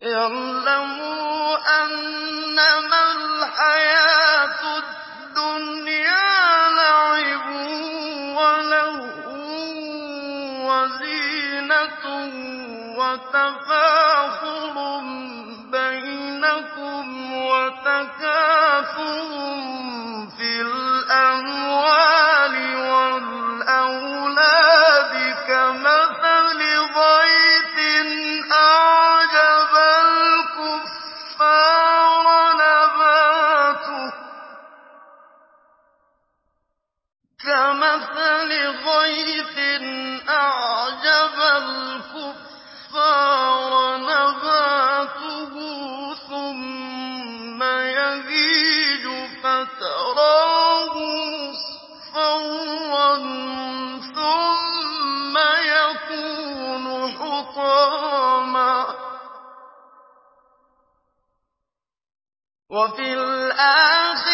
اعْلَمُوا أَنَّمَا الْحَيَاةُ الدُّنْيَا لَعِبٌ وَلَهْوٌ وَزِينَةٌ وَتَفَاخُرٌ بَيْنَكُمْ وَتَكَاثُرٌ فِي الْأَمْوَالِ وَالْأَوْلَادِ كَمَثَلِ غَيْثٍ أَعْجَبَ الْكُفَّارَ نَبَاتُهُ ثُمَّ يَهِيجُ فَتَرَاهُ مُصْفَرًّا ثُمَّ يَكُونُ حُطَامًا وَفِي الْآخِرَةِ